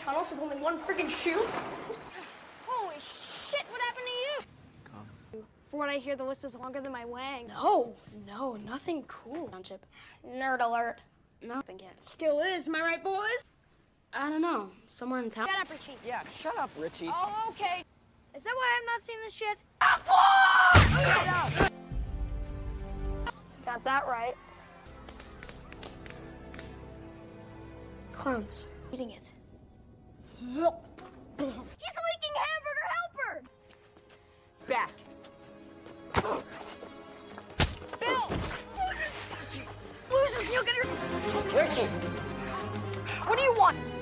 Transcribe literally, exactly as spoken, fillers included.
tunnels with only one freaking shoe? Holy shit, what happened to you? Come. For what I hear, the list is longer than my wang. No, no, nothing cool. Township. Nerd alert. Nothing yet. Still is, am I right, boys? I don't know. Somewhere in town. Shut up, Richie. Yeah, shut up, Richie. Oh, okay. Is that why I'm not seeing this shit? Got that right. Clowns. Eating it. He's leaking hamburger helper! Back. Bill! Losers, you get her. Richie! What do you want?